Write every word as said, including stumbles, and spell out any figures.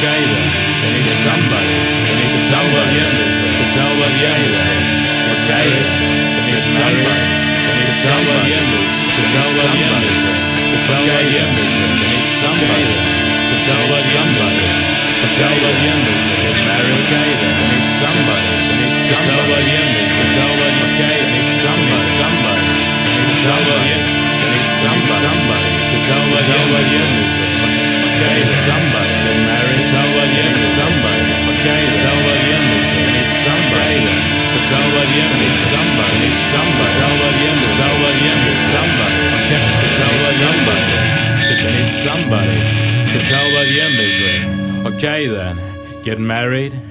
Okay then. They need somebody. They need somebody to tell them yes. Okay then. They need somebody. They need somebody to tell them yes. To tell them yes. They need somebody to tell them somebody. To tell them yes. Get married. Okay then. They need somebody. They need to tell them yes. To tell them okay. They need somebody. Somebody. They need to tell them yes. They need somebody to tell them yes. Okay, somebody get married. Tell them yes. Somebody. Okay, tell them yes. They need somebody to tell them yes. They need somebody. They need somebody. Tell them yes. Tell them yes. Somebody. Okay, tell them somebody. They need somebody to tell them yes. Okay then, get married.